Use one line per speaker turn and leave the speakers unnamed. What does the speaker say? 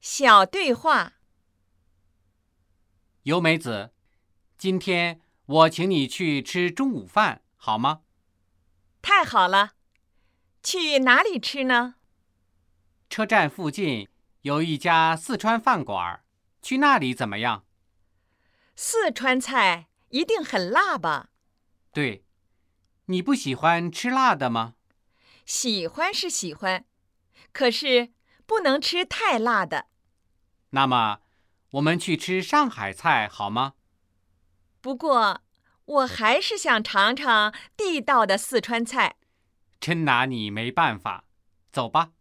小对话。
由美子，今天我请你去吃中午饭，好吗？
太好了，去哪里吃呢？
车站附近有一家四川饭馆，去那里怎么样？
四川菜一定很辣吧？
对，你不喜欢吃辣的吗？
喜欢是喜欢，可是不能吃太辣的。
那么，我们去吃上海菜好吗？
不过，我还是想尝尝地道的四川菜。
真拿你没办法，走吧。